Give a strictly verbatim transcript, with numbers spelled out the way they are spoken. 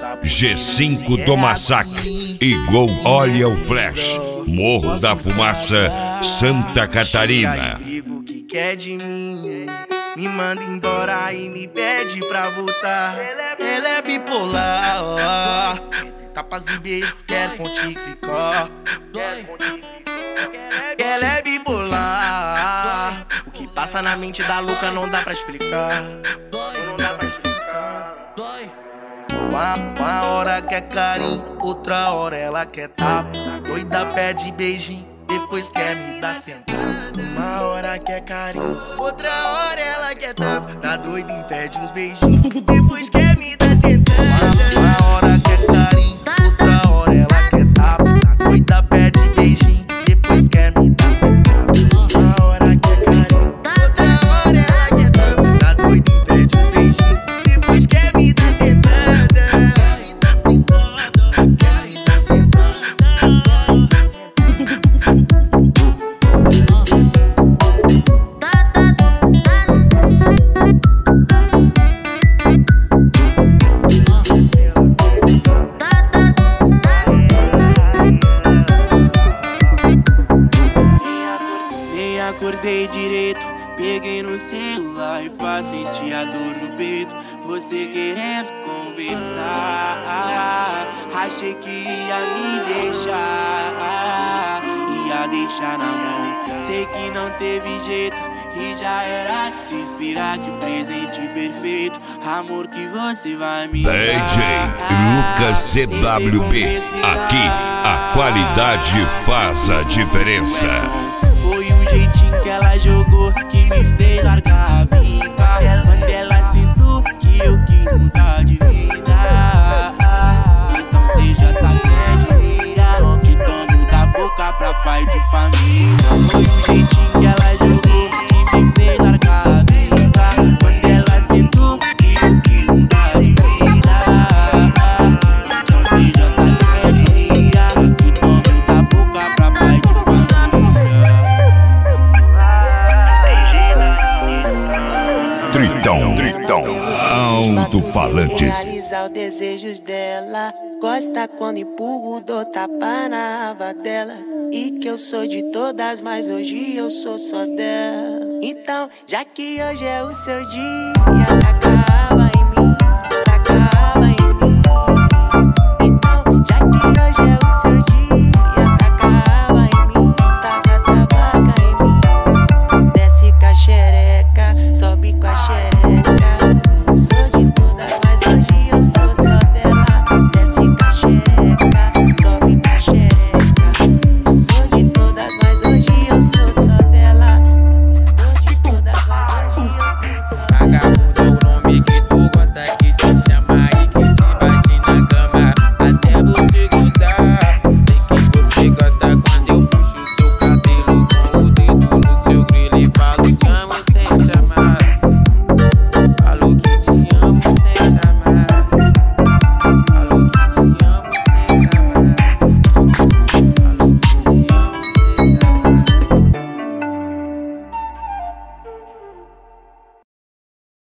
G cinco do Massacre e Gol Olha o Flash, Morro da Fumaça, Santa Catarina. O que quer de mim? Me manda embora e me pede pra voltar. Ela é bipolar, ó. Tapas e beijo, quero contigo ficar. Ela é bipolar. O que passa na mente da louca não dá pra explicar. Não dá pra explicar. Uma, uma hora quer carinho, outra hora ela quer tapa. Doida pede beijinho, depois quer me dar sentada. Uma hora quer carinho, outra hora ela quer tapa. Tá doida e pede uns beijinhos, depois quer me dar sentada. Uma, uma hora quer carinho, outra hora ela quer tapa. Tá doida pede beijinho, depois quer me dar sentada. Uma hora quer carinho, outra hora ela quer tapa. Tá doida e pede uns beijinhos, depois quer me dar sentada. Acordei direito, peguei no celular e pra sentir a dor no peito. Você querendo conversar, achei que ia me deixar, ia deixar na mão. Sei que não teve jeito e já era de se inspirar que o presente perfeito, amor que você vai me dar. D J Lucas C W B, aqui a qualidade faz a diferença. Foi o jeitinho que ela jogou que me fez largar a bica. Quando ela sentou que eu quis mudar de vida. Então cê já tá querendo de dono da boca pra pai de família. Foi o jeitinho que ela jogou que me fez largar a bica. Quando ela sentou que eu quis mudar de vida. Então cê já tá querendo de dono da boca pra pai de família. Tritão, Tritão, alto-falantes. Realizar os desejos dela. Gosta quando empurro, dou tapa na aba dela. E que eu sou de todas, mas hoje eu sou só dela. Então, já que hoje é o seu dia,